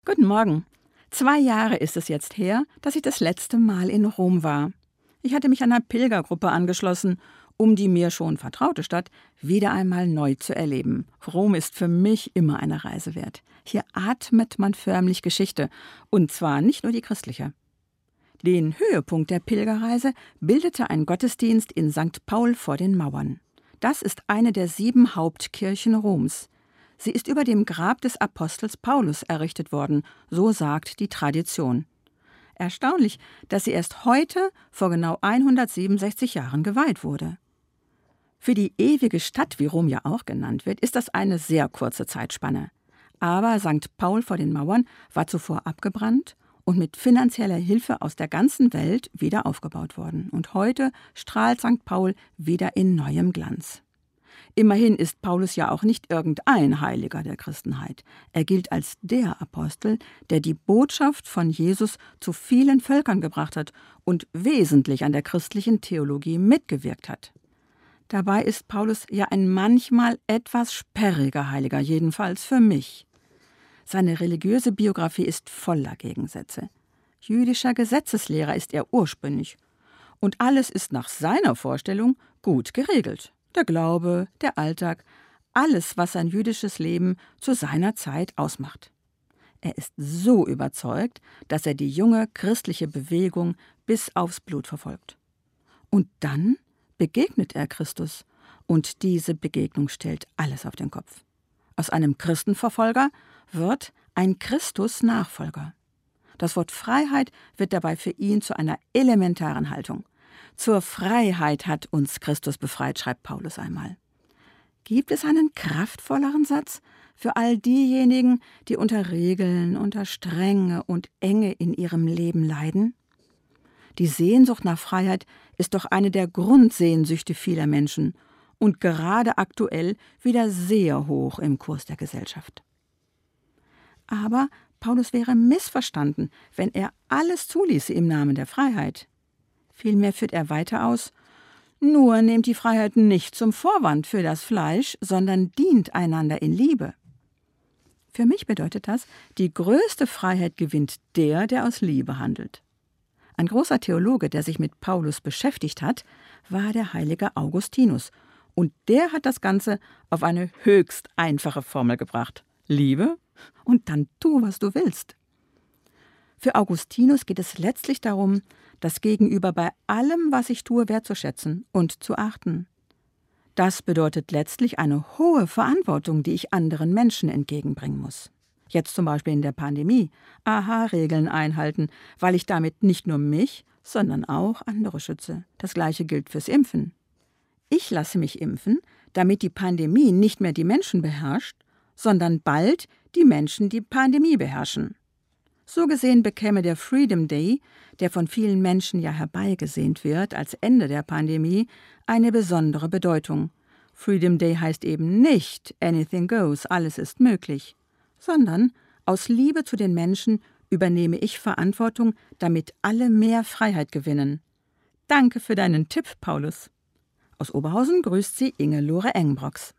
Guten Morgen. 2 Jahre ist es jetzt her, dass ich das letzte Mal in Rom war. Ich hatte mich einer Pilgergruppe angeschlossen, um die mir schon vertraute Stadt wieder einmal neu zu erleben. Rom ist für mich immer eine Reise wert. Hier atmet man förmlich Geschichte, und zwar nicht nur die christliche. Den Höhepunkt der Pilgerreise bildete ein Gottesdienst in St. Paul vor den Mauern. Das ist eine der 7 Hauptkirchen Roms. Sie ist über dem Grab des Apostels Paulus errichtet worden, so sagt die Tradition. Erstaunlich, dass sie erst heute, vor genau 167 Jahren, geweiht wurde. Für die ewige Stadt, wie Rom ja auch genannt wird, ist das eine sehr kurze Zeitspanne. Aber St. Paul vor den Mauern war zuvor abgebrannt und mit finanzieller Hilfe aus der ganzen Welt wieder aufgebaut worden. Und heute strahlt St. Paul wieder in neuem Glanz. Immerhin ist Paulus ja auch nicht irgendein Heiliger der Christenheit. Er gilt als der Apostel, der die Botschaft von Jesus zu vielen Völkern gebracht hat und wesentlich an der christlichen Theologie mitgewirkt hat. Dabei ist Paulus ja ein manchmal etwas sperriger Heiliger, jedenfalls für mich. Seine religiöse Biografie ist voller Gegensätze. Jüdischer Gesetzeslehrer ist er ursprünglich. Und alles ist nach seiner Vorstellung gut geregelt. Der Glaube, der Alltag, alles, was sein jüdisches Leben zu seiner Zeit ausmacht. Er ist so überzeugt, dass er die junge christliche Bewegung bis aufs Blut verfolgt. Und dann begegnet er Christus, und diese Begegnung stellt alles auf den Kopf. Aus einem Christenverfolger wird ein Christus-Nachfolger. Das Wort Freiheit wird dabei für ihn zu einer elementaren Haltung. Zur Freiheit hat uns Christus befreit, schreibt Paulus einmal. Gibt es einen kraftvolleren Satz für all diejenigen, die unter Regeln, unter Strenge und Enge in ihrem Leben leiden? Die Sehnsucht nach Freiheit ist doch eine der Grundsehnsüchte vieler Menschen und gerade aktuell wieder sehr hoch im Kurs der Gesellschaft. Aber Paulus wäre missverstanden, wenn er alles zuließe im Namen der Freiheit. Vielmehr führt er weiter aus: Nur nehmt die Freiheit nicht zum Vorwand für das Fleisch, sondern dient einander in Liebe. Für mich bedeutet das, die größte Freiheit gewinnt der, der aus Liebe handelt. Ein großer Theologe, der sich mit Paulus beschäftigt hat, war der heilige Augustinus. Und der hat das Ganze auf eine höchst einfache Formel gebracht: Liebe und dann tu, was du willst. Für Augustinus geht es letztlich darum, das Gegenüber bei allem, was ich tue, wertzuschätzen und zu achten. Das bedeutet letztlich eine hohe Verantwortung, die ich anderen Menschen entgegenbringen muss. Jetzt zum Beispiel in der Pandemie. AHA-Regeln einhalten, weil ich damit nicht nur mich, sondern auch andere schütze. Das Gleiche gilt fürs Impfen. Ich lasse mich impfen, damit die Pandemie nicht mehr die Menschen beherrscht, sondern bald die Menschen die Pandemie beherrschen. So gesehen bekäme der Freedom Day, der von vielen Menschen ja herbeigesehnt wird als Ende der Pandemie, eine besondere Bedeutung. Freedom Day heißt eben nicht anything goes, alles ist möglich, sondern aus Liebe zu den Menschen übernehme ich Verantwortung, damit alle mehr Freiheit gewinnen. Danke für deinen Tipp, Paulus. Aus Oberhausen grüßt sie Inge-Lore Engbrox.